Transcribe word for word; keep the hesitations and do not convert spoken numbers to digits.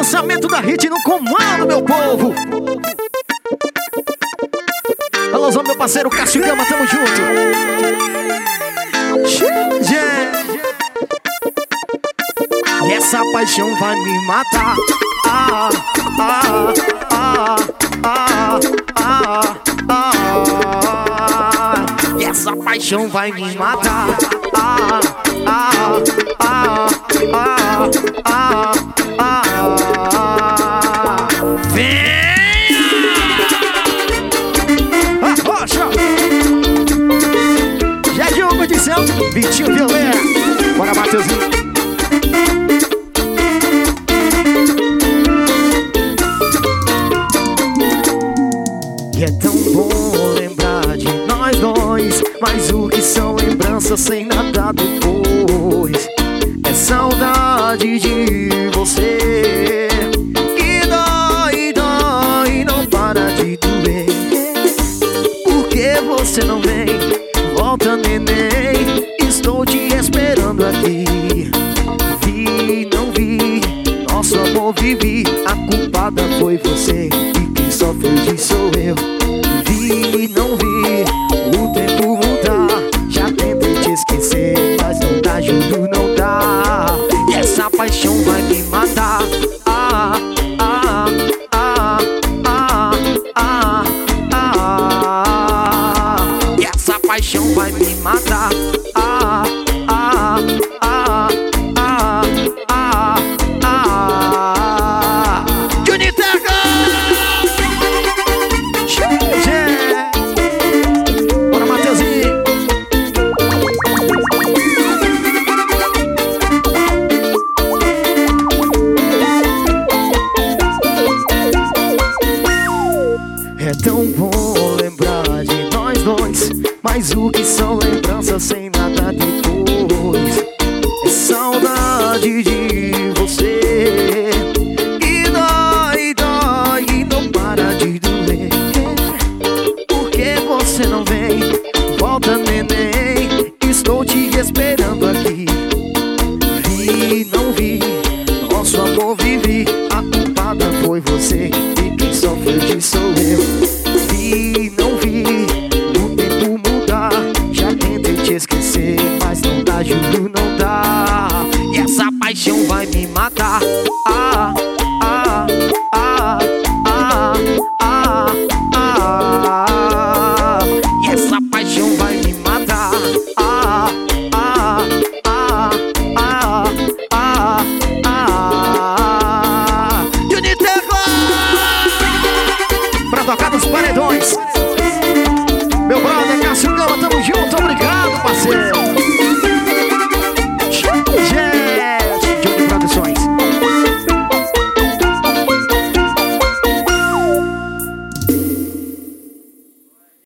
lançamento da hit no comando, meu povo. Alôzão, meu parceiro Cássio Gama, tamo junto. E essa paixão vai me matar. Ah, ah, ah, ah, ah, ah. E essa paixão vai me matar. Ah, ah, ah, ah, ah, ah. Venha! Arrocha! Já de uma edição, Vitinho Violeta. Bora, Mateuzinho. E é tão bom lembrar de nós dois, mas o que são lembranças sem nada depois? É saudade de você, que dói, dói, não para de doer. Por que você não vem? Volta, neném, estou te esperando aqui. Vi, não vi, nosso amor vivi, a culpada foi você, e quem sofreu disso sou eu. Vi, não vi, o tempo mudar, já tentei te esquecer, mas não dá, juro, não dá. E essa paixão vai me matar. Ah, ah, ah, ah, ah, ah. E essa paixão vai me matar. Ah, ah, ah, ah, ah, ah. Juniterga! Bora, Mateuzinho! É tão bom lembrar de nós dois, mas o que são lembranças sem nada depois? É saudade de você, e dói, dói, e não para de doer. Por que você não vem? Volta, neném, estou te esperando aqui. Vi, não vi, nosso amor vivi, a culpada foi você, e quem sofreu disso sou eu. Vi, não vi, o tempo mudar, já tentei te esquecer, mas não dá, juro, não dá. E essa paixão vai me matar. Ah, ah, ah, ah, ah, ah. E essa paixão vai me matar. Ah, ah, ah, ah, ah, ah. Juniterga! Pra tocar nos paredões, meu brother Cássio Gama, tamo junto, obrigado, parceiro.